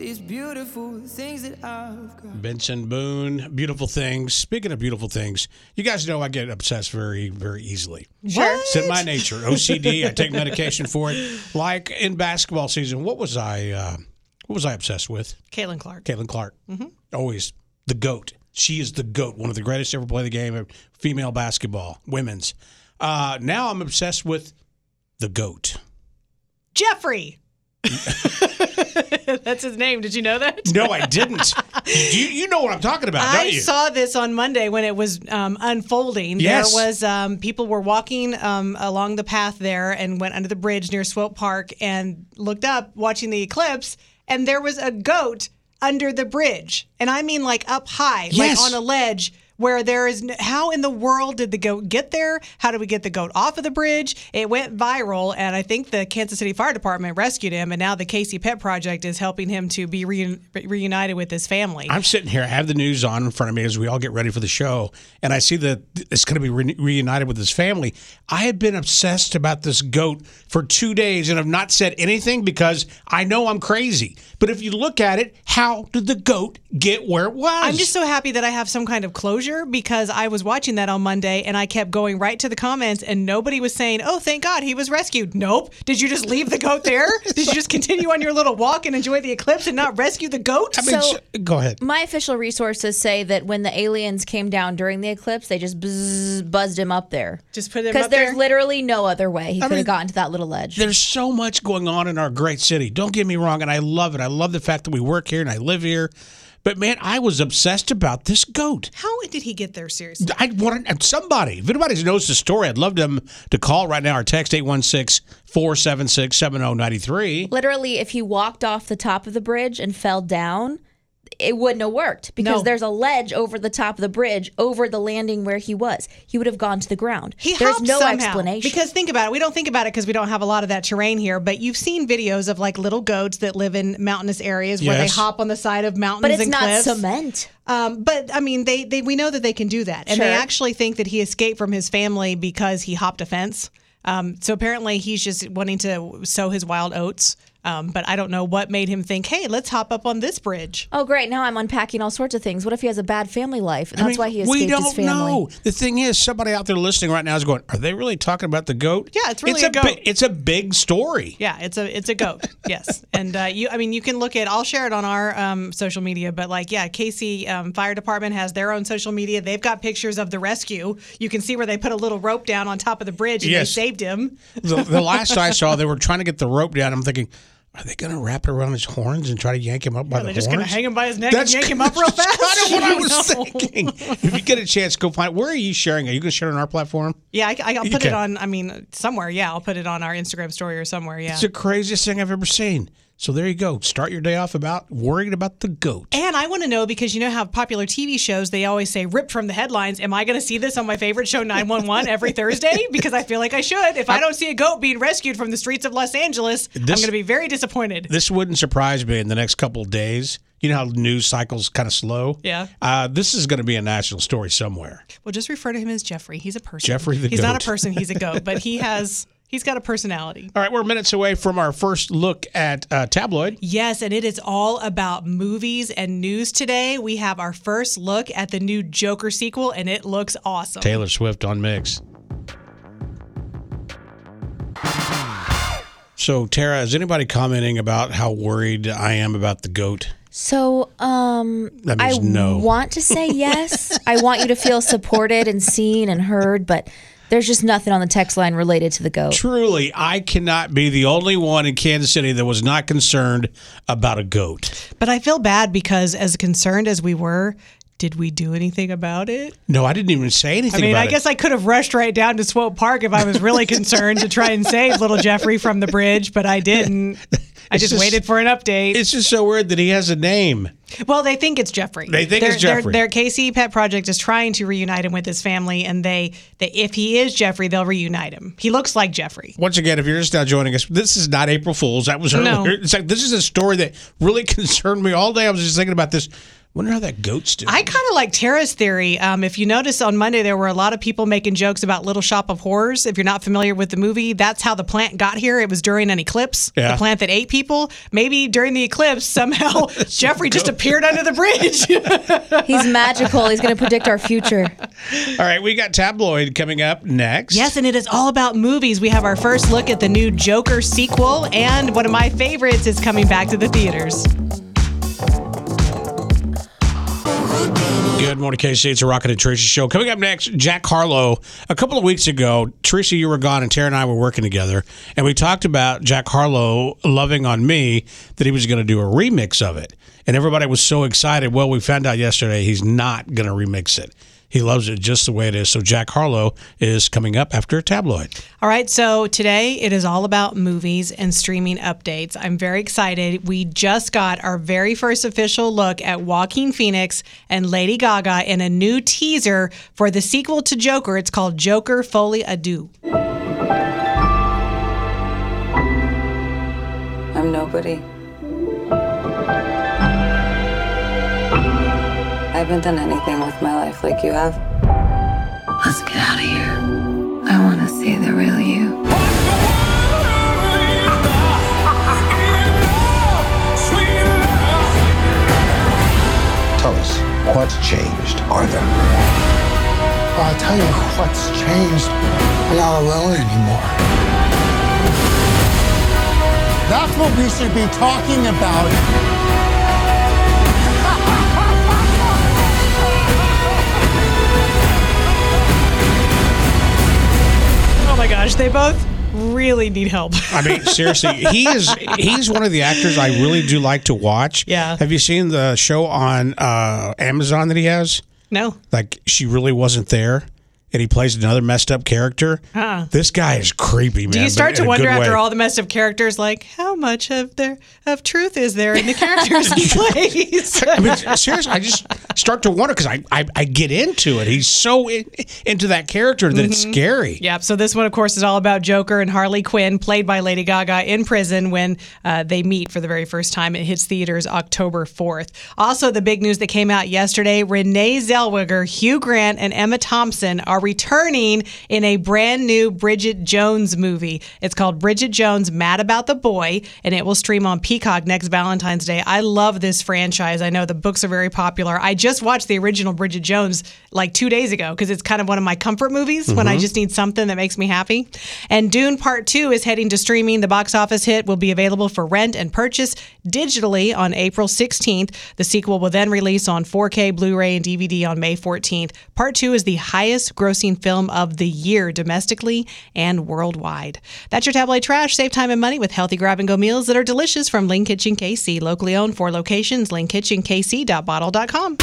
these beautiful things that I've got. Benson Boone, Beautiful Things. Speaking of beautiful things, you guys know I get obsessed very, very easily. Sure. It's in my nature. OCD, I take medication for it. Like in basketball season, what was I obsessed with? Caitlin Clark. Caitlin Clark. Mm-hmm. Always the GOAT. She is the GOAT, one of the greatest to ever play the game of female basketball, women's. Now I'm obsessed with the GOAT. Jeffrey. That's his name. Did you know that? No, I didn't. You know what I'm talking about, don't you? I saw this on Monday when it was unfolding. Yes. There was people were walking along the path there and went under the bridge near Swope Park and looked up watching the eclipse, and there was a goat under the bridge. And I mean like up high, Yes. like on a ledge. Where there is how in the world did the goat get there? How did we get the goat off of the bridge? It went viral, and I think the Kansas City Fire Department rescued him, and now the Casey Pet Project is helping him to be reunited with his family. I'm sitting here, I have the news on in front of me as we all get ready for the show, and I see that it's going to be reunited with his family. I have been obsessed about this goat for 2 days and have not said anything because I know I'm crazy. But if you look at it, how did the goat get where it was? I'm just so happy that I have some kind of closure because I was watching that on Monday and I kept going right to the comments and nobody was saying, oh, thank God he was rescued. Nope. Did you just leave the goat there? Did you just continue on your little walk and enjoy the eclipse and not rescue the goat? I mean, So- go ahead. My official resources say that when the aliens came down during the eclipse, they just buzzed him up there. Just put him Because up there? there's literally no other way he could mean, have gotten to that little ledge. There's so much going on in our great city. Don't get me wrong, and I love it. I love the fact that we work here and I live here. But, man, I was obsessed about this goat. How did he get there, seriously? I wanted somebody. If anybody knows the story, I'd love them to call right now or text 816-476-7093. Literally, if he walked off the top of the bridge and fell down, it wouldn't have worked because No. there's a ledge over the top of the bridge over the landing where he was. He would have gone to the ground. He There's hopped no somehow. explanation. Because think about it. We don't think about it because we don't have a lot of that terrain here. But you've seen videos of like little goats that live in mountainous areas where they Yes. hop on the side of mountains but it's and not cliffs. cement. But I mean, they we know that they can do that, and they Sure. actually think that he escaped from his family because he hopped a fence. So apparently, he's just wanting to sow his wild oats. But I don't know what made him think, hey, let's hop up on this bridge. Oh, great. Now I'm unpacking all sorts of things. What if he has a bad family life? And I that's mean, why he we escaped don't his family. know. The thing is, somebody out there listening right now is going, are they really talking about the goat? Yeah, it's really a goat. It's a big story. Yeah, it's a goat. Yes, and you can look at. I'll share it on our social media. But Casey Fire Department has their own social media. They've got pictures of the rescue. You can see where they put a little rope down on top of the bridge and Yes. they saved him. The last I saw, they were trying to get the rope down. I'm thinking, are they going to wrap it around his horns and try to yank him up by the They're horns? just going to hang him by his neck and yank him up real fast. That's kind of what I was No. thinking. If you get a chance, go find. Where are you sharing? Are you going to share it on our platform? Yeah, I'll put Okay. it on. I mean, somewhere. Yeah, I'll put it on our Instagram story or somewhere. Yeah. It's the craziest thing I've ever seen. So there you go. Start your day off about worrying about the goat. And I want to know, because you know how popular TV shows, they always say ripped from the headlines. Am I going to see this on my favorite show, 911, every Thursday? Because I feel like I should. If I don't see a goat being rescued from the streets of Los Angeles, I'm going to be very disappointed. This wouldn't surprise me in the next couple of days. You know how news cycles kind of slow? Yeah. This is going to be a national story somewhere. Well, just refer to him as Jeffrey. He's a person. Jeffrey the He's not goat. a person. He's a goat. But he's got a personality. All right, we're minutes away from our first look at Tabloid. Yes, and it is all about movies and news today. We have our first look at the new Joker sequel, and it looks awesome. Taylor Swift on Mix. So, Tara, is anybody commenting about how worried I am about the goat? So, That I means no. want to say yes. I want you to feel supported and seen and heard, but there's just nothing on the text line related to the goat. Truly, I cannot be the only one in Kansas City that was not concerned about a goat. But I feel bad because as concerned as we were, did we do anything about it? No, I didn't even say anything about I it. guess I could have rushed right down to Swope Park if I was really concerned to try and save little Jeffrey from the bridge, but I didn't. I just waited for an update. It's just so weird that he has a name. Well, they think it's Jeffrey. They think it's Jeffrey. Their Casey Pet Project is trying to reunite him with his family, and they if he is Jeffrey, they'll reunite him. He looks like Jeffrey. Once again, if you're just now joining us, this is not April Fool's. That was earlier. No. It's like this is a story that really concerned me all day. I was just thinking about this. Wonder how that goat's doing. I kind of like Tara's theory. If you notice on Monday, there were a lot of people making jokes about Little Shop of Horrors. If you're not familiar with the movie, that's how the plant got here. It was during an eclipse. Yeah. The plant that ate people. Maybe during the eclipse, somehow Jeffrey just appeared under the bridge. He's magical. He's going to predict our future. All right, we got Tabloid coming up next. Yes, and it is all about movies. We have our first look at the new Joker sequel, and one of my favorites is coming back to the theaters. Good morning, KC. It's a Rocket and Tracy show. Coming up next, Jack Harlow. A couple of weeks ago, Tracy, you were gone, and Tara and I were working together, and we talked about Jack Harlow loving on me, that he was going to do a remix of it. And everybody was so excited. Well, we found out yesterday he's not going to remix it. He loves it just the way it is. So Jack Harlow is coming up after Tabloid. All right, so today it is all about movies and streaming updates. I'm very excited. We just got our very first official look at Joaquin Phoenix and Lady Gaga in a new teaser for the sequel to Joker. It's called Joker Folie à Deux. I'm nobody. I haven't done anything with my life like you have. Let's get out of here. I want to see the real you. Tell us, what's changed, Arthur? I'll tell you what's changed. I'm not alone anymore. That's what we should be talking about. Oh my gosh, they both really need help. I mean, seriously, he's one of the actors I really do like to watch. Yeah. Have you seen the show on Amazon that he has? No. Like, She Really Wasn't There, and he plays another messed up character. This guy is creepy, man. Do you start but in to a wonder good after way. all the messed up characters, like, how much of truth is there in the characters he plays? I mean, seriously, I just start to wonder because I get into it. He's so into that character that it's scary. Yep. So this one, of course, is all about Joker and Harley Quinn, played by Lady Gaga, in prison when they meet for the very first time. It hits theaters October 4th. Also, the big news that came out yesterday, Renee Zellweger, Hugh Grant, and Emma Thompson are returning in a brand new Bridget Jones movie. It's called Bridget Jones, Mad About the Boy, and it will stream on Peacock next Valentine's Day. I love this franchise. I know the books are very popular. I just watched the original Bridget Jones like 2 days ago because it's kind of one of my comfort movies when I just need something that makes me happy. And Dune Part 2 is heading to streaming. The box office hit will be available for rent and purchase digitally on April 16th. The sequel will then release on 4K, Blu-ray, and DVD on May 14th. Part 2 is the highest grossing film of the year domestically and worldwide. That's your tabloid trash. Save time and money with healthy grab-and-go meals that are delicious from Link Kitchen KC. Locally owned, 4 locations, linkkitchenkc.bottle.com.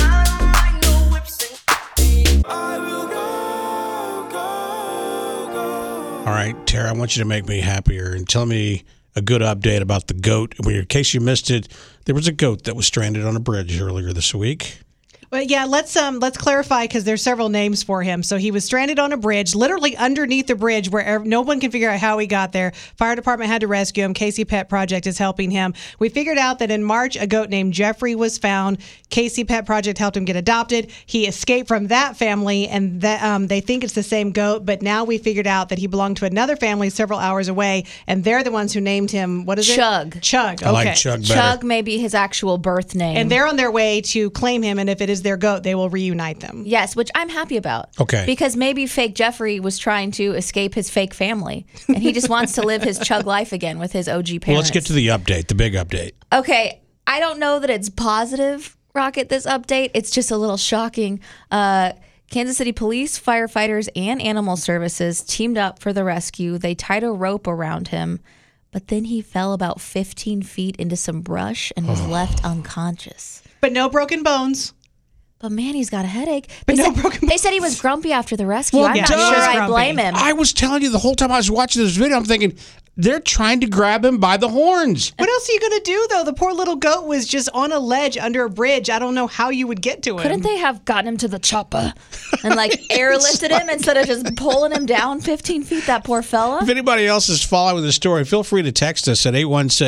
All right, Tara, I want you to make me happier and tell me a good update about the goat. In case you missed it, there was a goat that was stranded on a bridge earlier this week. Well, yeah, let's clarify because there's several names for him. So he was stranded on a bridge, literally underneath the bridge where no one can figure out how he got there. Fire department had to rescue him. Casey Pet Project is helping him. We figured out that in March, a goat named Jeffrey was found. Casey Pet Project helped him get adopted. He escaped from that family, and they think it's the same goat. But now we figured out that he belonged to another family several hours away, and they're the ones who named him. What is it? Chug. Chug. Okay. I like Chug better. Chug may be his actual birth name. And they're on their way to claim him, and if it is their goat, they will reunite them. Yes, which I'm happy about. Okay. Because maybe fake Jeffrey was trying to escape his fake family, and he just wants to live his Chug life again with his OG parents. Well, let's get to the update, the big update. Okay, I don't know that it's positive, Rocket, this update. It's just a little shocking. Kansas City police, firefighters, and animal services teamed up for the rescue. They tied a rope around him, but then he fell about 15 feet into some brush and was left unconscious. But no broken bones. But man, he's got a headache. But no broken They said he was grumpy after the rescue. Well, I'm not duh. sure I Grumpy. blame him. I was telling you the whole time I was watching this video, I'm thinking, They're trying to grab him by the horns. What else are you going to do, though? The poor little goat was just on a ledge under a bridge. I don't know how you would get to him. Couldn't they have gotten him to the chopper and airlifted him instead of just pulling him down 15 feet? That poor fella. If anybody else is following the story, feel free to text us at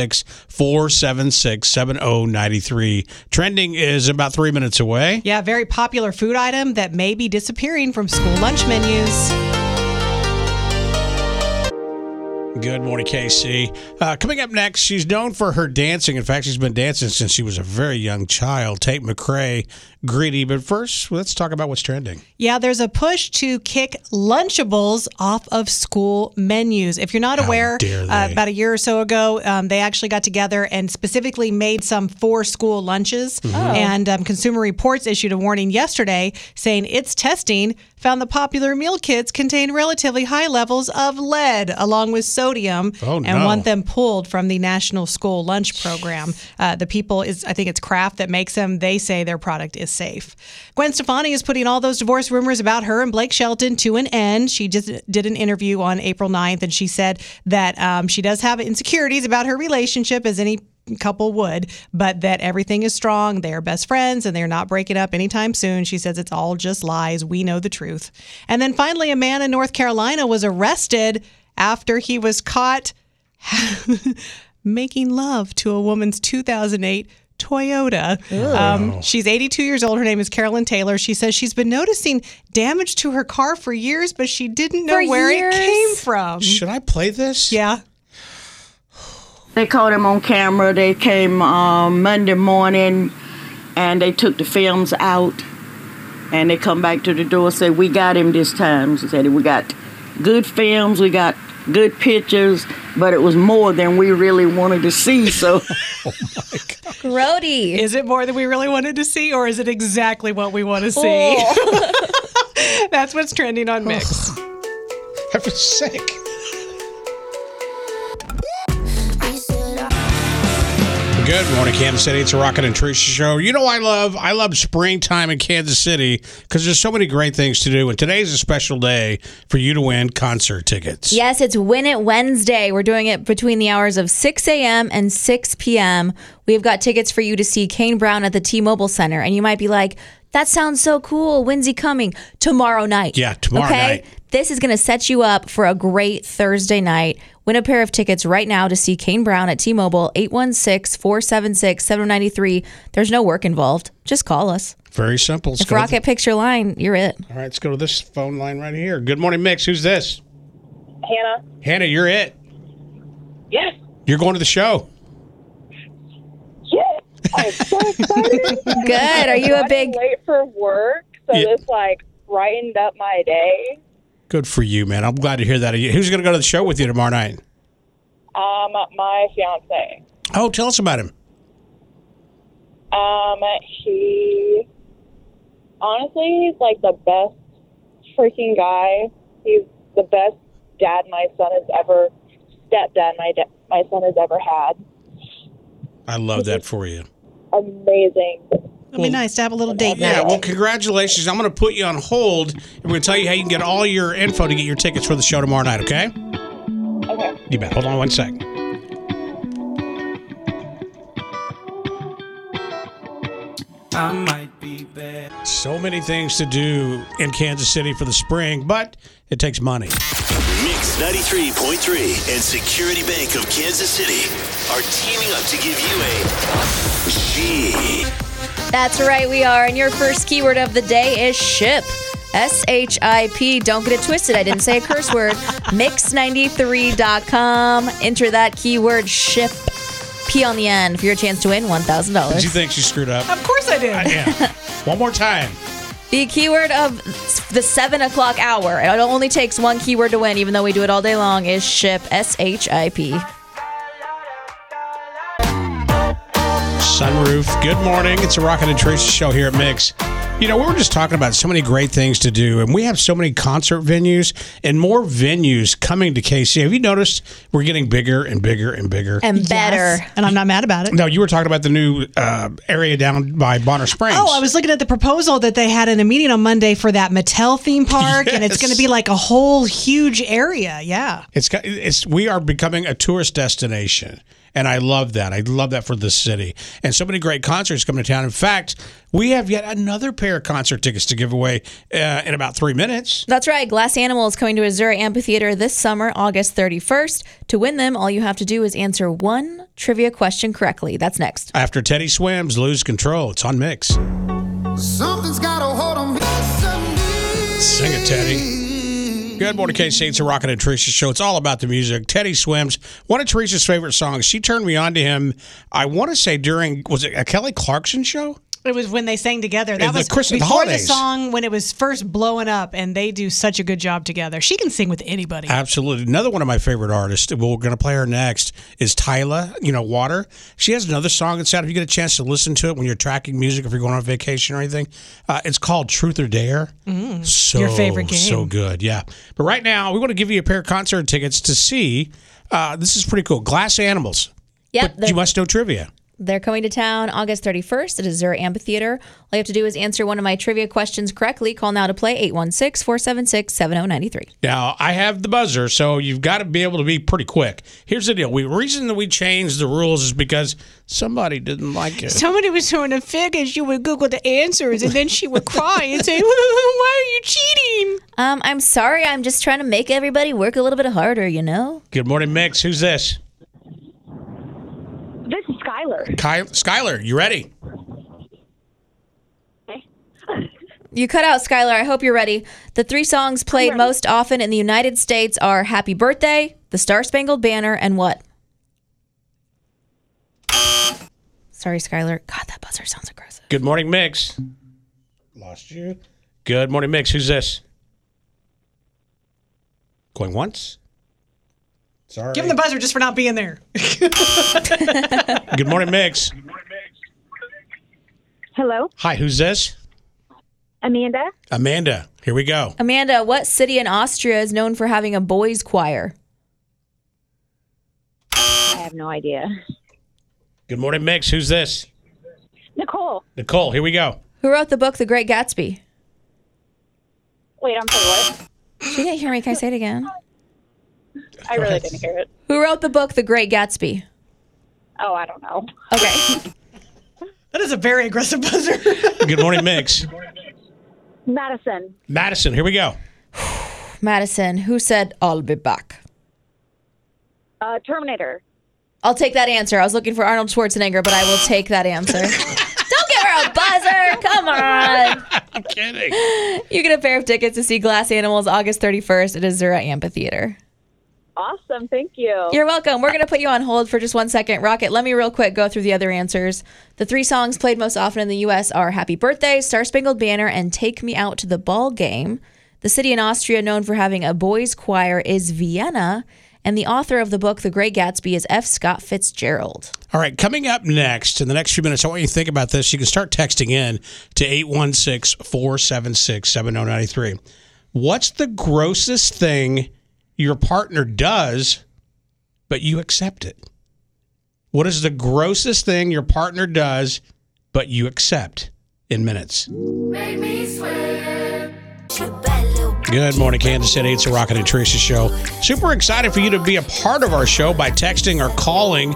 816-476-7093. Trending is about 3 minutes away. Yeah, very popular food item that may be disappearing from school lunch menus. Good morning, KC. Coming up next, she's known for her dancing. In fact, she's been dancing since she was a very young child. Tate McRae, greedy. But first, let's talk about what's trending. Yeah, there's a push to kick Lunchables off of school menus. If you're not aware, about a year or so ago, they actually got together and specifically made some for school lunches. And Consumer Reports issued a warning yesterday saying its testing found the popular meal kits contain relatively high levels of lead along with sodium and want them pulled from the National School Lunch Program. The people I think it's Kraft that makes them. They say their product is safe. Gwen Stefani is putting all those divorce rumors about her and Blake Shelton to an end. She just did an interview on April 9th, and she said that she does have insecurities about her relationship, as any couple would, but that everything is strong. They are best friends and they're not breaking up anytime soon. She says it's all just lies. We know the truth. And then finally, a man in North Carolina was arrested after he was caught making love to a woman's 2008 Toyota. She's 82 years old. Her name is Carolyn Taylor. She says she's been noticing damage to her car for years, but she didn't know where it came from. Should I play this? Yeah. They caught him on camera. They came Monday morning, and they took the films out, and they come back to the door and said, we got him this time. She said, we got good films, we got good pictures, but it was more than we really wanted to see. So, Oh, my God. Grody. Is it more than we really wanted to see, or is it exactly what we want to see? Oh. That's what's trending on Mix. I feel sick. Good morning, Kansas City. It's a Rocket and Tricia show. You know I love springtime in Kansas City because there's so many great things to do. And today's a special day for you to win concert tickets. Yes, it's Win It Wednesday. We're doing it between the hours of 6 a.m. and 6 p.m. We've got tickets for you to see Kane Brown at the T-Mobile Center. And you might be like, that sounds so cool. When's he coming? Tomorrow night. Yeah, tomorrow night. This is going to set you up for a great Thursday night. Win a pair of tickets right now to see Kane Brown at T-Mobile, 816-476-7093. There's no work involved. Just call us. Very simple. If Rocket picks your line, you're it. All right, let's go to this phone line right here. Good morning, Mix. Who's this? Hannah. Hannah, you're it. Yes. You're going to the show. Yes. I'm so excited. Good. Are you a big... late for work, so Yeah. this brightened up my day. Good for you, man. I'm glad to hear that. Who's going to go to the show with you tomorrow night? My fiance. Oh, tell us about him. He honestly is the best freaking guy. He's the best dad my son has ever, stepdad my son has ever had. I love that for you. Amazing. It'll be nice to have a little date night. Yeah, well, congratulations. I'm going to put you on hold, and we're going to tell you how you can get all your info to get your tickets for the show tomorrow night, okay? Okay. You bet. Hold on one sec. I might be bad. So many things to do in Kansas City for the spring, but it takes money. Mix 93.3 and Security Bank of Kansas City are teaming up to give you a G. That's right, we are. And your first keyword of the day is SHIP. S-H-I-P. Don't get it twisted. I didn't say a curse word. Mix93.com. Enter that keyword SHIP. P on the end for your chance to win $1,000. Did you think she screwed up? Of course I did. Yeah. One more time. The keyword of the 7 o'clock hour, it only takes one keyword to win, even though we do it all day long, is SHIP. S-H-I-P. Sunroof. Good morning. It's a Rocket and Tracy show here at Mix. You know, we were just talking about so many great things to do, and we have so many concert venues and more venues coming to KC. Have you noticed we're getting bigger and bigger and bigger? And better. Yes, and I'm not mad about it. No, you were talking about the new area down by Bonner Springs. Oh, I was looking at the proposal that they had in a meeting on Monday for that Mattel theme park, and it's Yes. going to be like a whole huge area. Yeah. We are becoming a tourist destination, and I love that. I love that for the city. And so many great concerts coming to town. In fact, we have yet another pair of concert tickets to give away in about 3 minutes. That's right. Glass Animal is coming to Azura Amphitheater this summer, August 31st. To win them, all you have to do is answer one trivia question correctly. That's next. After Teddy Swims, Lose Control. It's on Mix. Something's got a hold on me. Sing it, Teddy. Good morning, KC. It's a Rocket and Teresa show. It's all about the music. Teddy Swims, one of Teresa's favorite songs. She turned me on to him, I want to say was it a Kelly Clarkson show? It was when they sang together. That The was Christmas before the holidays. song when it was first blowing up, and they do such a good job together. She can sing with anybody. Absolutely. Another one of my favorite artists, we're going to play her next, is Tyla, Water. She has another song that's out. If you get a chance to listen to it when you're tracking music, if you're going on vacation or anything, it's called Truth or Dare. Your favorite game. So good, yeah. But right now, we want to give you a pair of concert tickets to see, this is pretty cool, Glass Animals. Yep. But you must know trivia. They're coming to town August 31st at Azura Amphitheater. All you have to do is answer one of my trivia questions correctly. Call now to play 816-476-7093. Now, I have the buzzer, so you've got to be able to be pretty quick. Here's the deal. The reason that we changed the rules is because somebody didn't like it. Somebody was throwing a fit and she would Google the answers, and then she would cry and say, "Why are you cheating?" I'm sorry. I'm just trying to make everybody work a little bit harder, Good morning, Mix. Who's this? This is Skylar. Skylar, you ready? You cut out, Skylar. I hope you're ready. The 3 songs played most often in the United States are Happy Birthday, The Star-Spangled Banner, and what? Sorry, Skylar. God, that buzzer sounds aggressive. Good morning, Mix. Lost you. Good morning, Mix. Who's this? Going once? Sorry. Give him the buzzer just for not being there. Good morning, Mix. Hello, Hi, who's this? Amanda. Amanda. Here we go. Amanda, what city in Austria is known for having a boys' choir? I have no idea. Good morning, Mix. Who's this? Nicole. Nicole. Here we go. Who wrote the book The Great Gatsby? Wait, I'm sorry, what? She didn't hear me. Can I say it again? I really didn't hear it. Who wrote the book The Great Gatsby? Oh, I don't know. Okay. That is a very aggressive buzzer. Good morning, Mix. Madison. Madison. Here we go. Madison, who said, I'll be back? Terminator. I'll take that answer. I was looking for Arnold Schwarzenegger, but I will take that answer. Don't give her a buzzer. Come on. I'm kidding. You get a pair of tickets to see Glass Animals August 31st at Azura Amphitheater. Awesome, thank you. You're welcome. We're going to put you on hold for just 1 second. Rocket, let me real quick go through the other answers. The 3 songs played most often in the U.S. are Happy Birthday, Star-Spangled Banner, and Take Me Out to the Ball Game. The city in Austria known for having a boys' choir is Vienna. And the author of the book, The Great Gatsby, is F. Scott Fitzgerald. All right, coming up next, in the next few minutes, I want you to think about this. You can start texting in to 816-476-7093. What's the grossest thing your partner does, but you accept it? What is the grossest thing your partner does, but you accept? In minutes. Make me sweat. Good morning, Kansas City. It's a Rocket and Teresa show. Super excited for you to be a part of our show by texting or calling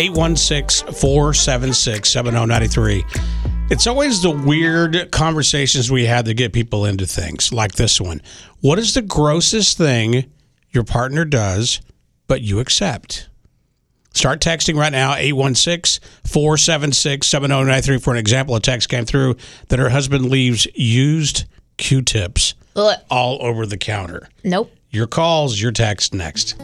816-476-7093. It's always the weird conversations we have that get people into things like this one. What is the grossest thing your partner does, but you accept? Start texting right now, 816-476-7093. For an example, a text came through that her husband leaves used Q-tips all over the counter. Nope. Your calls, your text next.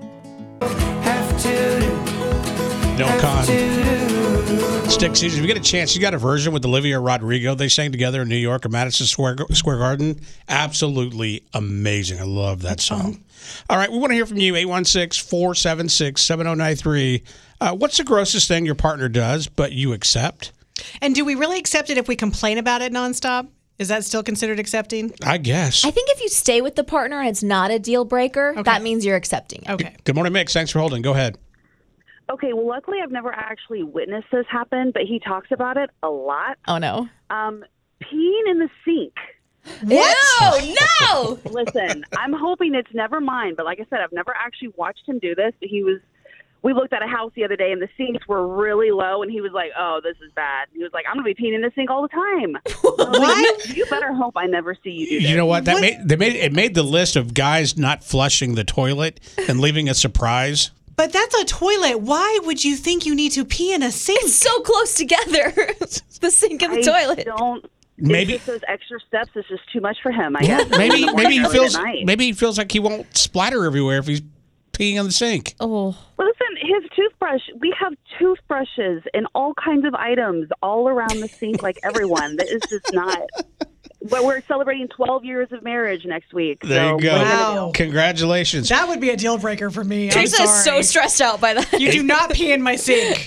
No con. Stick season. If you get a chance, you got a version with Olivia Rodrigo. They sang together in New York at Madison Square Garden. Absolutely amazing. I love that song. All right, we want to hear from you, 816-476-7093. What's the grossest thing your partner does, but you accept? And do we really accept it if we complain about it nonstop? Is that still considered accepting? I guess. I think if you stay with the partner and it's not a deal breaker, that means you're accepting it. Okay. Good morning, Mix. Thanks for holding. Go ahead. Okay, well, luckily I've never actually witnessed this happen, but he talks about it a lot. Oh, no. Peeing in the sink. What? Ew, no! Listen, I'm hoping it's never mine, but like I said, I've never actually watched him do this. We looked at a house the other day, and the sinks were really low, and he was like, oh, this is bad. He was like, I'm going to be peeing in the sink all the time. What? You better hope I never see you do this. You know what? It made the list of guys not flushing the toilet and leaving a surprise. But that's a toilet. Why would you think you need to pee in a sink? It's so close together. The sink and the toilet. Maybe just those extra steps is just too much for him. I guess. Maybe he feels like he won't splatter everywhere if he's peeing in the sink. Oh. Listen, his toothbrush. We have toothbrushes and all kinds of items all around the sink, like everyone. That is just not. But we're celebrating 12 years of marriage next week. There you go. Wow. Congratulations. That would be a deal breaker for me. Teresa is so stressed out by that. You do not pee in my sink.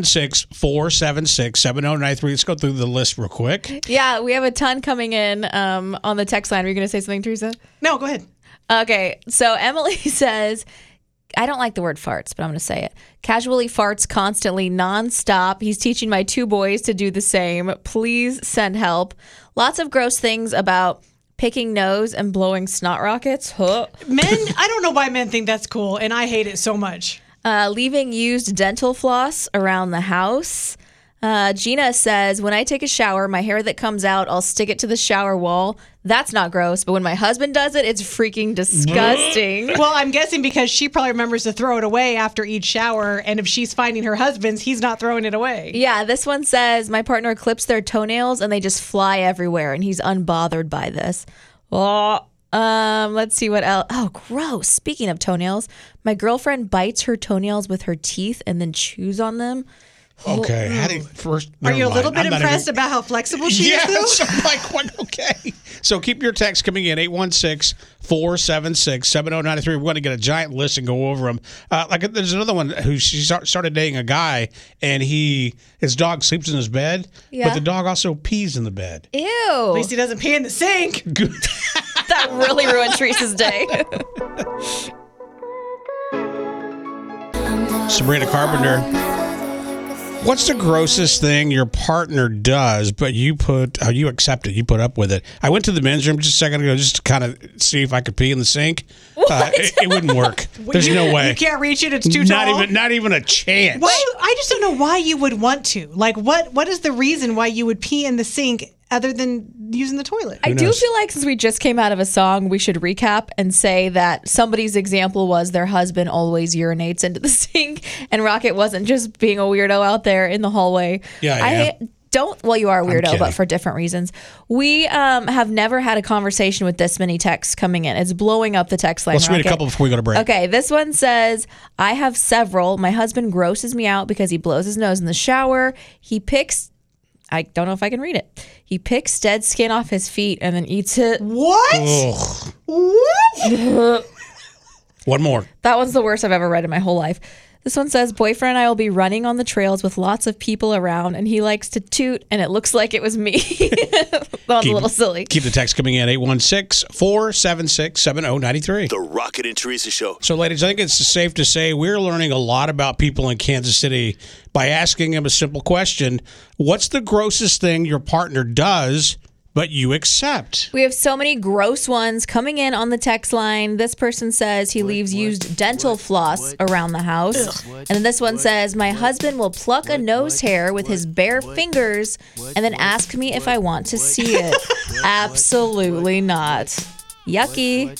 816-476-7093. Let's go through the list real quick. Yeah, we have a ton coming in on the text line. Were you going to say something, Teresa? No, go ahead. Okay, so Emily says, I don't like the word farts, but I'm going to say it. Casually farts constantly, nonstop. He's teaching my 2 boys to do the same. Please send help. Lots of gross things about picking nose and blowing snot rockets. Huh. Men, I don't know why men think that's cool, and I hate it so much. Leaving used dental floss around the house. Gina says, when I take a shower, my hair that comes out, I'll stick it to the shower wall. That's not gross, but when my husband does it, it's freaking disgusting. Well, I'm guessing because she probably remembers to throw it away after each shower, and if she's finding her husband's, he's not throwing it away. Yeah, this one says, my partner clips their toenails and they just fly everywhere, and he's unbothered by this. Oh, let's see what else. Oh, gross. Speaking of toenails, my girlfriend bites her toenails with her teeth and then chews on them. Okay. Are you a little bit impressed about how flexible she is, though? Yes. I'm like, what? Okay. So keep your text coming in, 816-476-7093. We're going to get a giant list and go over them. There's another one who she started dating a guy, and his dog sleeps in his bed, but the dog also pees in the bed. Ew. At least he doesn't pee in the sink. That really ruined Teresa's day. Sabrina Carpenter. What's the grossest thing your partner does, but you accept it, you put up with it? I went to the men's room just a second ago just to kind of see if I could pee in the sink. It wouldn't work. There's no way. You can't reach it. It's too tall. Not even a chance. I just don't know why you would want to. Like, what is the reason why you would pee in the sink other than using the toilet? I do feel like since we just came out of a song, we should recap and say that somebody's example was their husband always urinates into the sink, and Rocket wasn't just being a weirdo out there in the hallway. Yeah, Well, you are a weirdo, but for different reasons. We have never had a conversation with this many texts coming in. It's blowing up the text line. Let's read a couple before we go to break. Okay, this one says, I have several. My husband grosses me out because he blows his nose in the shower. I don't know if I can read it. He picks dead skin off his feet and then eats it. What? What? One more. That one's the worst I've ever read in my whole life. This one says, boyfriend and I will be running on the trails with lots of people around, and he likes to toot, and it looks like it was me. That was a little silly. Keep the text coming in, 816-476-7093. The Rocket and Teresa Show. So, ladies, I think it's safe to say we're learning a lot about people in Kansas City by asking them a simple question. What's the grossest thing your partner does but you accept? We have so many gross ones coming in on the text line. This person says he leaves used dental floss around the house. And then this one says, my husband will pluck a nose hair with his bare fingers and then ask me if I want to see it. Absolutely not. Yucky.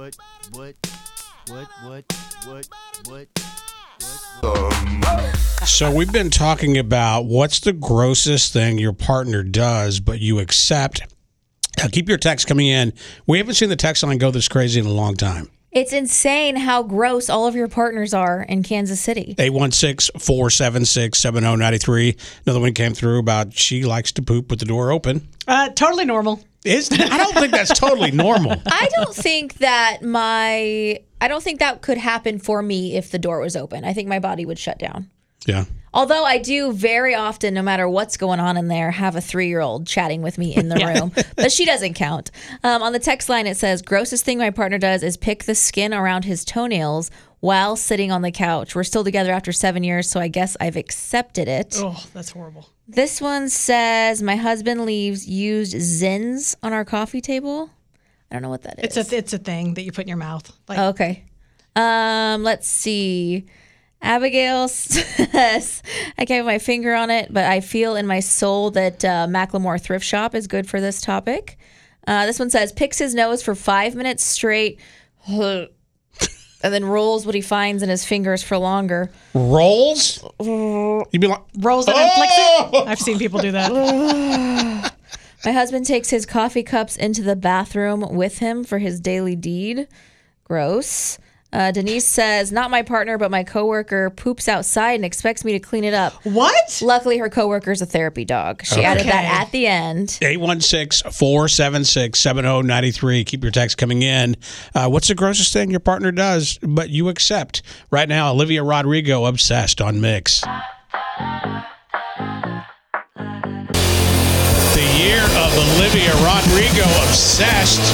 So we've been talking about what's the grossest thing your partner does but you accept. Now keep your text coming in. We haven't seen the text line go this crazy in a long time. It's insane how gross all of your partners are in Kansas City. 816-476-7093. Another one came through about she likes to poop with the door open. Totally normal. I don't think that's totally normal. I don't think that could happen for me if the door was open. I think my body would shut down. Yeah. Although I do very often, no matter what's going on in there, have a 3-year-old chatting with me in the room. But she doesn't count. On the text line, it says, grossest thing my partner does is pick the skin around his toenails while sitting on the couch. We're still together after 7 years, so I guess I've accepted it. Oh, that's horrible. This one says, my husband leaves used Zins on our coffee table. I don't know what that is. It's a thing that you put in your mouth. Like, okay. Let's see. Abigail says, I can't put my finger on it, but I feel in my soul that Macklemore Thrift Shop is good for this topic. This one says, picks his nose for 5 minutes straight and then rolls what he finds in his fingers for longer. Rolls? You'd be like, rolls and then flicks it? I've seen people do that. My husband takes his coffee cups into the bathroom with him for his daily deed. Gross. Denise says, not my partner, but my coworker poops outside and expects me to clean it up. What? Luckily, her coworker's a therapy dog. She added that at the end. 816-476-7093. Keep your text coming in. What's the grossest thing your partner does, but you accept? Right now, Olivia Rodrigo, Obsessed on Mix. The year of Olivia Rodrigo, Obsessed.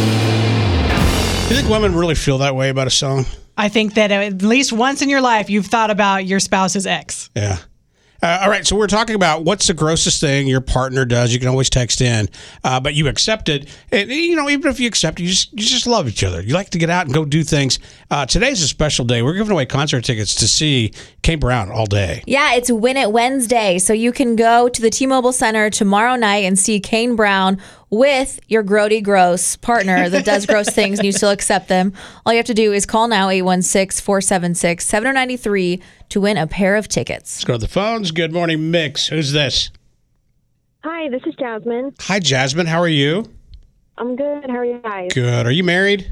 Do you think women really feel that way about a song? I think that at least once in your life, you've thought about your spouse's ex. Yeah. All right, so we're talking about what's the grossest thing your partner does. You can always text in, but you accept it. And, even if you accept it, you just love each other. You like to get out and go do things. Today's a special day. We're giving away concert tickets to see Kane Brown all day. Yeah, it's Win It Wednesday, so you can go to the T-Mobile Center tomorrow night and see Kane Brown with your grody gross partner that does gross things and you still accept them. All you have to do is call now, 816-476-7093 to win a pair of tickets. Let's go to the phones. Good morning, Mix. Who's this? Hi, this is Jasmine. Hi, Jasmine. How are you? I'm good. How are you guys? Good. Are you married?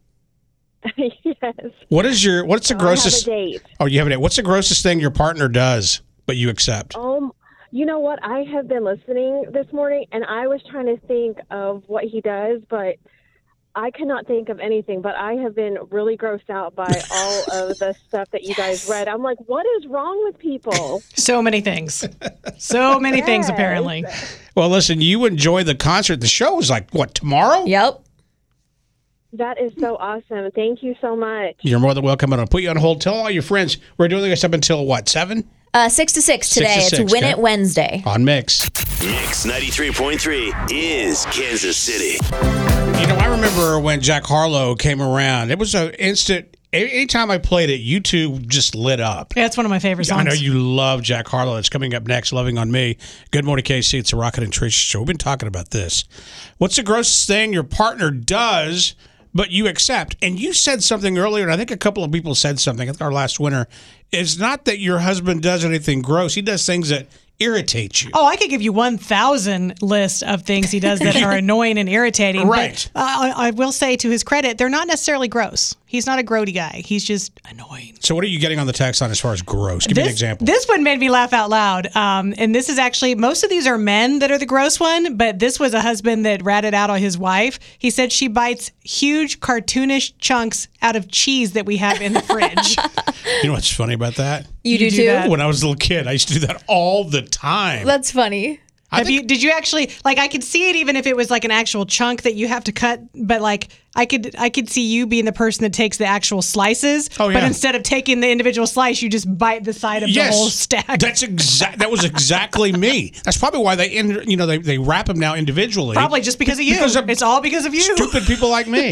Yes. What's the grossest? I have a date. Oh, you have a date. What's the grossest thing your partner does, but you accept? You know what? I have been listening this morning, and I was trying to think of what he does, but I cannot think of anything. But I have been really grossed out by all of the stuff that you guys read. I'm like, what is wrong with people? So many things. So many things, apparently. Well, listen, you enjoy the concert. The show is like, what, tomorrow? Yep. That is so awesome. Thank you so much. You're more than welcome. I'm going to put you on hold. Tell all your friends. We're doing this up until, what, 7? 6 to 6 today. 6 to 6, it's Win It Wednesday. On Mix. Mix 93.3 is Kansas City. I remember when Jack Harlow came around. It was an instant. Anytime I played it, YouTube just lit up. Yeah, it's one of my favorite songs. I know you love Jack Harlow. It's coming up next, Loving on Me. Good morning, KC. It's the Rocket and Trish Show. We've been talking about this. What's the grossest thing your partner does, but you accept? And you said something earlier, and I think a couple of people said something. I think our last winner. It's not that your husband does anything gross. He does things that irritate you. Oh, I could give you 1,000 list of things he does that are annoying and irritating. Right. But, I will say, to his credit, they're not necessarily gross. He's not a grody guy. He's just annoying. So what are you getting on the text line as far as gross? Give me an example. This one made me laugh out loud. And this is actually, most of these are men that are the gross one, but this was a husband that ratted out on his wife. He said she bites huge cartoonish chunks out of cheese that we have in the fridge. You know what's funny about that? You do too? When I was a little kid, I used to do that all the time. That's funny. Did you actually, like, I could see it even if it was like an actual chunk that you have to cut, but like I could see you being the person that takes the actual slices. Oh, yeah. But instead of taking the individual slice, you just bite the side of the whole stack. That was exactly me. That's probably why they wrap them now individually. Probably just because of you. It's all because of you. Stupid people like me.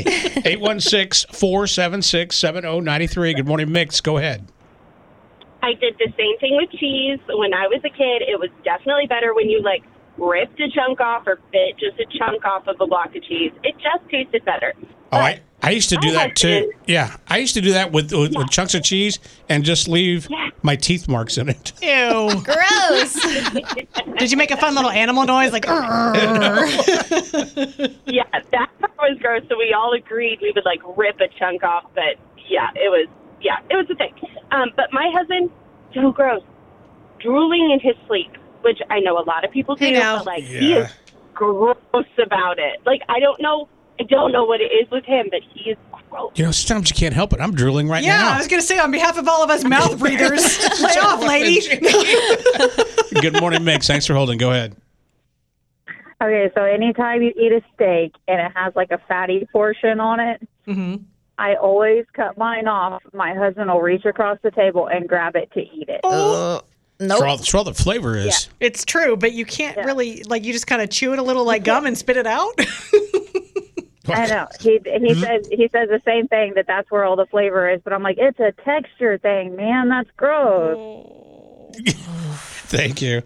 816-476-7093. Good morning, Mix. Go ahead. I did the same thing with cheese. When I was a kid, it was definitely better when you ripped a chunk off or bit just a chunk off of a block of cheese. It just tasted better. Oh, I used to do that too. Yeah, I used to do that with chunks of cheese and just leave my teeth marks in it. Ew. Gross. Did you make a fun little animal noise like? Yeah, that was gross. So we all agreed we would rip a chunk off, but it was a thing. But my husband, so gross, drooling in his sleep, which I know a lot of people do, but he is gross about it. I don't know what it is with him, but he is You know, sometimes you can't help it. I'm drooling right now. Yeah, I was going to say on behalf of all of us mouth breathers, lay off, lady. Good morning, Mix. Thanks for holding. Go ahead. Okay, so anytime you eat a steak and it has like a fatty portion on it, I always cut mine off. My husband will reach across the table and grab it to eat it. Nope. That's where all the flavor is. It's true, but you can't really, like, you just kind of chew it a little like gum and spit it out. I know. He says the same thing, that's where all the flavor is. But I'm like, it's a texture thing, man. That's gross. Thank you.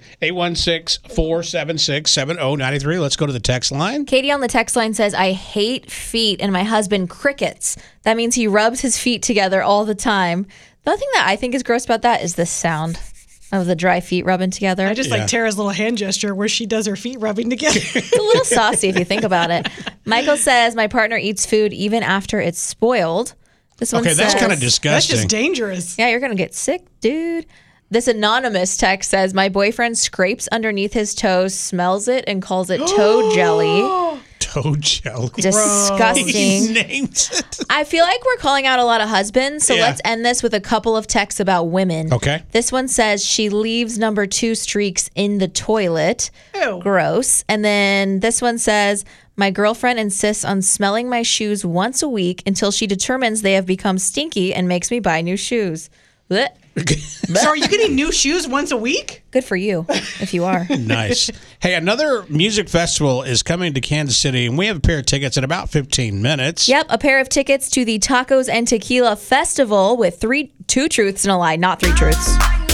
816-476-7093. Let's go to the text line. Katie on the text line says, I hate feet and my husband crickets. That means he rubs his feet together all the time. The other thing that I think is gross about that is the sound of the dry feet rubbing together. I just like Tara's little hand gesture where she does her feet rubbing together. It's a little saucy if you think about it. Michael says, my partner eats food even after it's spoiled. This one that's kind of disgusting. That's just dangerous. Yeah, you're going to get sick, dude. This anonymous text says, my boyfriend scrapes underneath his toes, smells it, and calls it toe jelly. Toe jelly. Disgusting. He names it. I feel like we're calling out a lot of husbands, so let's end this with a couple of texts about women. Okay. This one says she leaves number 2 streaks in the toilet. Ew. Gross. And then this one says, my girlfriend insists on smelling my shoes once a week until she determines they have become stinky and makes me buy new shoes. Blech. So are you getting new shoes once a week? Good for you, if you are. Nice. Hey, another music festival is coming to Kansas City, and we have a pair of tickets in about 15 minutes. Yep, a pair of tickets to the Tacos and Tequila Festival with 2 truths and a lie, not 3 truths.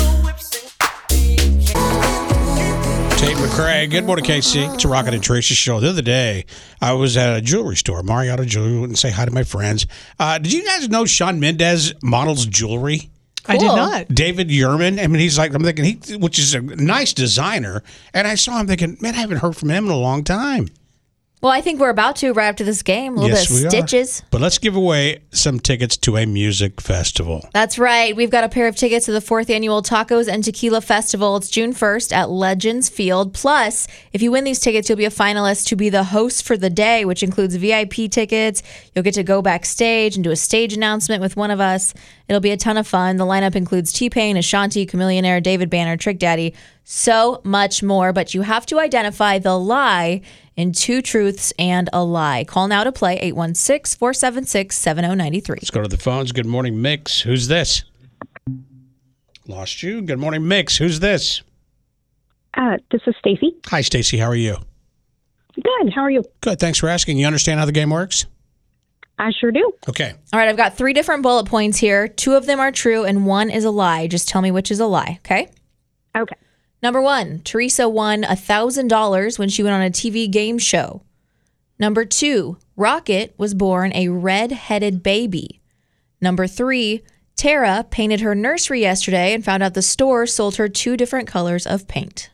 Tate McRae. Good morning, KC. It's a Rocket and Tracy show. The other day, I was at a jewelry store, Marietta Jewelry, went and say hi to my friends. Did you guys know Shawn Mendes models jewelry? I did not. David Yurman. I mean, he's like, I'm thinking, which is a nice designer. And I saw him thinking, man, I haven't heard from him in a long time. Well, I think we're about to right after this game. A little bit of stitches. But let's give away some tickets to a music festival. That's right. We've got a pair of tickets to the 4th annual Tacos and Tequila Festival. It's June 1st at Legends Field. Plus, if you win these tickets, you'll be a finalist to be the host for the day, which includes VIP tickets. You'll get to go backstage and do a stage announcement with one of us. It'll be a ton of fun. The lineup includes T-Pain, Ashanti, Chamillionaire, David Banner, Trick Daddy, so much more. But you have to identify the lie in 2 truths and a lie. Call now to play 816-476-7093. Let's go to the phones. Good morning, Mix. Who's this? Lost you. Good morning, Mix. Who's this? This is Stacy. Hi, Stacy. How are you? Good. How are you? Good. Thanks for asking. You understand how the game works? I sure do. Okay. All right, I've got 3 different bullet points here. 2 of them are true and 1 is a lie. Just tell me which is a lie, okay? Okay. Number 1, Teresa won $1,000 when she went on a TV game show. Number 2, Rocket was born a red-headed baby. Number 3, Tara painted her nursery yesterday and found out the store sold her 2 different colors of paint.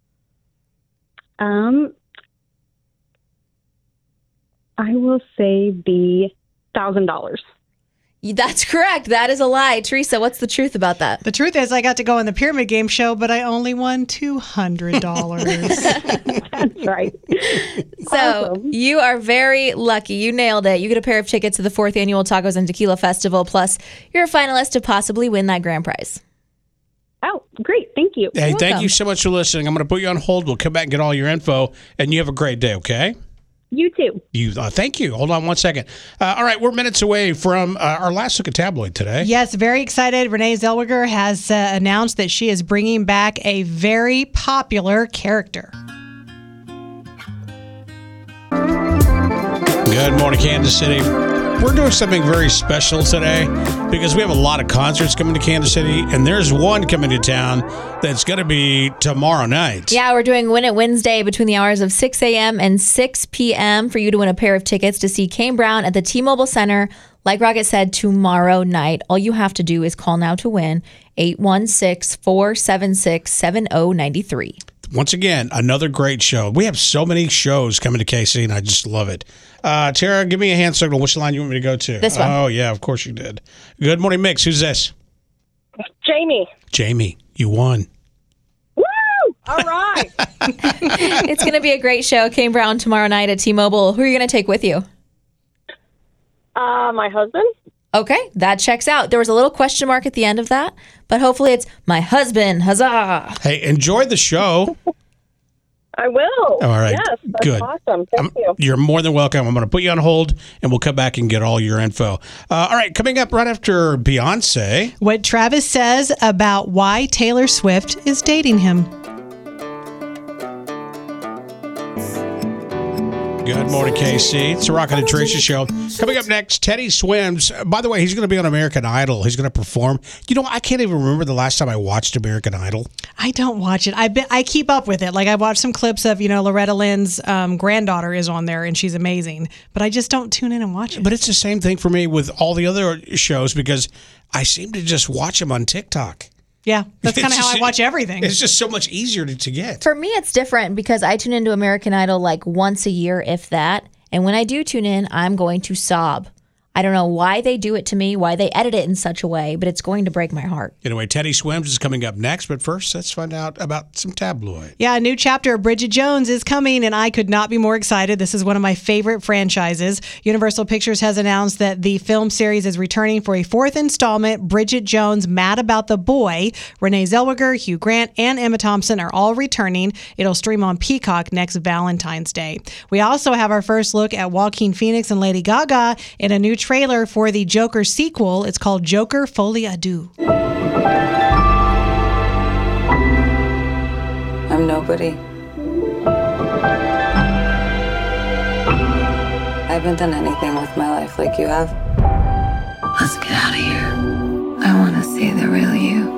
I will say the $1,000. That's correct. That is a lie. Teresa, what's the truth about that? The truth is I got to go on the Pyramid Game show, but I only won $200. That's right. So Awesome. You are very lucky. You nailed it. You get a pair of tickets to the 4th annual Tacos and Tequila Festival. Plus, you're a finalist to possibly win that grand prize. Oh, great. Thank you. Hey, thank you so much for listening. I'm going to put you on hold. We'll come back and get all your info, and you have a great day, okay? You too. Thank you. Hold on one second. All right, we're minutes away from our last look at tabloid today. Yes, very excited. Renee Zellweger has announced that she is bringing back a very popular character. Good morning, Kansas City. We're doing something very special today because we have a lot of concerts coming to Kansas City, and there's one coming to town that's going to be tomorrow night. Yeah, we're doing Win It Wednesday between the hours of 6 a.m. and 6 p.m. for you to win a pair of tickets to see Kane Brown at the T-Mobile Center. Like Rocket said, tomorrow night. All you have to do is call now to win 816-476-7093. Once again, another great show. We have so many shows coming to KC, and I just love it. Tara, give me a hand signal. Which line you want me to go to? This one. Oh, yeah, of course you did. Good morning, Mix. Who's this? Jamie. Jamie, you won. Woo! All right. It's going to be a great show. Kane Brown tomorrow night at T-Mobile. Who are you going to take with you? My husband. Okay, that checks out. There was a little question mark at the end of that, but hopefully it's my husband. Huzzah! Hey, enjoy the show. I will. All right. Yes, that's Good. awesome. Thank you. You're more than welcome. I'm going to put you on hold, and we'll come back and get all your info. All right, coming up right after Beyonce. What Travis says about why Taylor Swift is dating him. Good morning, KC. It's the Rocket and Tracy Show. Coming up next, Teddy Swims. By the way, he's going to be on American Idol. He's going to perform. You know, I can't even remember the last time I watched American Idol. I don't watch it. I keep up with it. Like, I watched some clips of, Loretta Lynn's granddaughter is on there, and she's amazing. But I just don't tune in and watch it. But it's the same thing for me with all the other shows because I seem to just watch them on TikTok. Yeah, that's kind of how I watch everything. It's just so much easier to get. For me, it's different because I tune into American Idol like once a year, if that. And when I do tune in, I'm going to sob. I don't know why they do it to me, why they edit it in such a way, but it's going to break my heart. Anyway, Teddy Swims is coming up next, but first, let's find out about some tabloid. Yeah, a new chapter of Bridget Jones is coming, and I could not be more excited. This is one of my favorite franchises. Universal Pictures has announced that the film series is returning for a fourth installment, Bridget Jones, Mad About the Boy. Renee Zellweger, Hugh Grant, and Emma Thompson are all returning. It'll stream on Peacock next Valentine's Day. We also have our first look at Joaquin Phoenix and Lady Gaga in a new trailer for the Joker sequel. It's called Joker Folie à Deux. I'm nobody. I haven't done anything with my life like you have. Let's get out of here. I want to see the real you.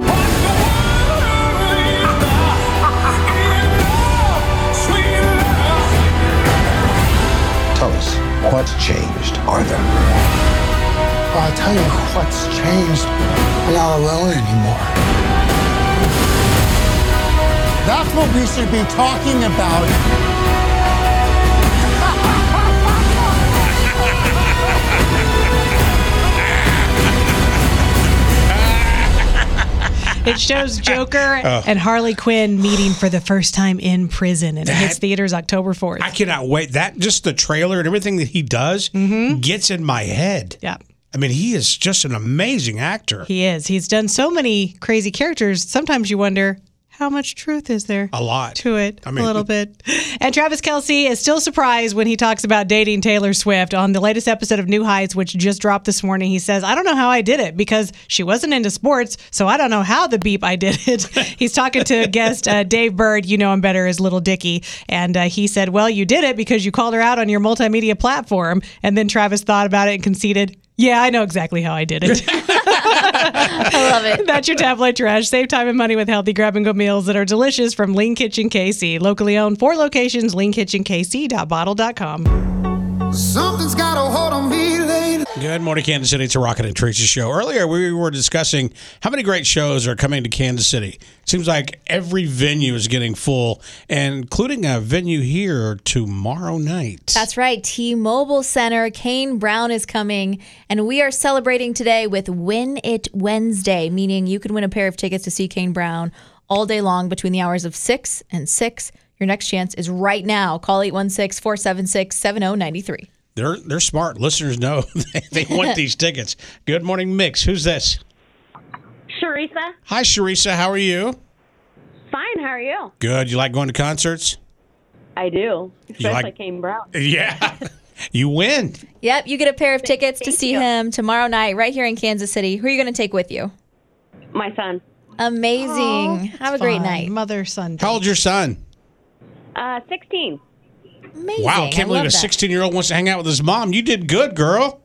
Tell us, what's changed, Arthur? I'll tell you what's changed. I'm not alone anymore. That's what we should be talking about. It shows Joker and Harley Quinn meeting for the first time in prison, and it hits theaters October 4th. I cannot wait. That just the trailer and everything that he does gets in my head. Yeah. I mean, he is just an amazing actor. He is. He's done so many crazy characters. Sometimes you wonder, how much truth is there? A lot. To it. A little bit. And Travis Kelce is still surprised when he talks about dating Taylor Swift. On the latest episode of New Heights, which just dropped this morning, he says, I don't know how I did it because she wasn't into sports, so I don't know how the beep I did it. He's talking to guest Dave Bird, you know him better as Little Dicky, and he said, well, you did it because you called her out on your multimedia platform. And then Travis thought about it and conceded, yeah, I know exactly how I did it. I love it. That's your tabloid trash. Save time and money with healthy grab-and-go meals that are delicious from Lean Kitchen KC. Locally owned, 4 locations, leankitchenkc.bottle.com. Something's got a hold on me lately. Good morning, Kansas City. It's a Rocket and Tracy show. Earlier, we were discussing how many great shows are coming to Kansas City. It seems like every venue is getting full, including a venue here tomorrow night. That's right. T-Mobile Center. Kane Brown is coming, and we are celebrating today with Win It Wednesday, meaning you can win a pair of tickets to see Kane Brown all day long between the hours of 6 and 6. Your next chance is right now. Call 816-476-7093. They're smart. Listeners know they want these tickets. Good morning, Mix. Who's this? Sharisa. Hi, Sharisa. How are you? Fine. How are you? Good. You like going to concerts? I do. Especially like- Kane Brown. Yeah. You win. Yep, you get a pair of tickets to see him tomorrow night right here in Kansas City. Who are you going to take with you? My son. Amazing. Have a great Fun. night. Mother, son. How old's your son? 16. Amazing. Wow, can't believe a 16-year-old wants to hang out with his mom. You did good, girl.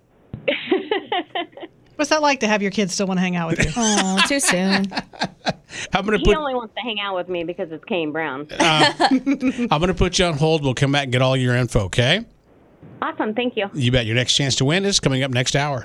What's that like to have your kids still want to hang out with you? Oh, too soon. I'm going to He put only wants to hang out with me because it's Kane Brown. I'm going to put you on hold. We'll come back and get all your info, okay? Awesome. Thank you. You bet. Your next chance to win is coming up next hour.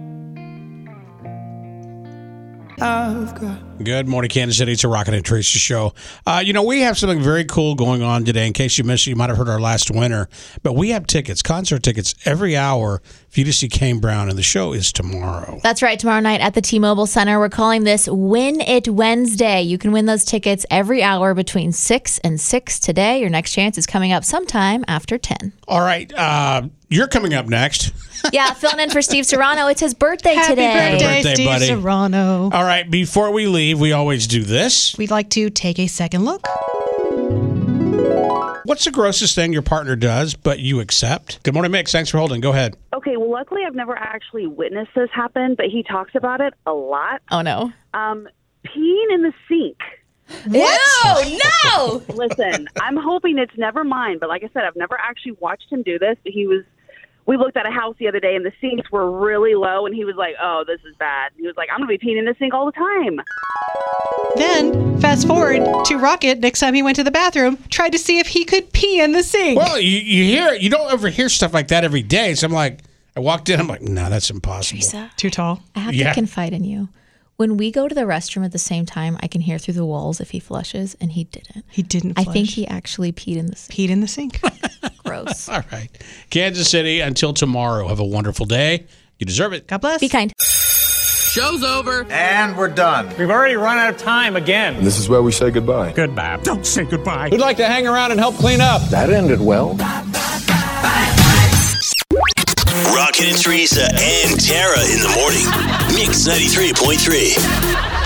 Good morning, Kansas City. It's a Rocket and Tracy show. We have something very cool going on today. In case you missed it, you might have heard our last winner. But we have tickets, concert tickets, every hour for you to see Kane Brown, and the show is tomorrow. That's right. Tomorrow night at the T-Mobile Center, we're calling this Win It Wednesday. You can win those tickets every hour between 6 and 6 today. Your next chance is coming up sometime after 10. All right. You're coming up next. Yeah, filling in for Steve Serrano. It's his birthday today. Happy birthday, Steve buddy. Serrano. All right. Before we leave, we always do this. We'd like to take a second look. What's the grossest thing your partner does, but you accept? Good morning, Mick. Thanks for holding. Go ahead. Okay, well, luckily I've never actually witnessed this happen, but he talks about it a lot. Oh, no. Peeing in the sink. What? Ew, no! Listen, I'm hoping it's never mine, but like I said, I've never actually watched him do this. We looked at a house the other day, and the sinks were really low, and he was like, oh, this is bad. He was like, I'm going to be peeing in the sink all the time. Then, fast forward to Rocket, next time he went to the bathroom, tried to see if he could pee in the sink. Well, you hear it. You don't ever hear stuff like that every day. So I'm like, I walked in, I'm like, no, that's impossible. Teresa, too tall. I have to confide in you. When we go to the restroom at the same time, I can hear through the walls if he flushes, and he didn't. He didn't flush. I think he actually peed in the sink. Peed in the sink. Gross. All right. Kansas City, until tomorrow. Have a wonderful day. You deserve it. God bless. Be kind. Show's over. And we're done. We've already run out of time again. This is where we say goodbye. Goodbye. Don't say goodbye. We'd like to hang around and help clean up. That ended well. Rocket and Teresa and Tara in the morning. Mix 93.3.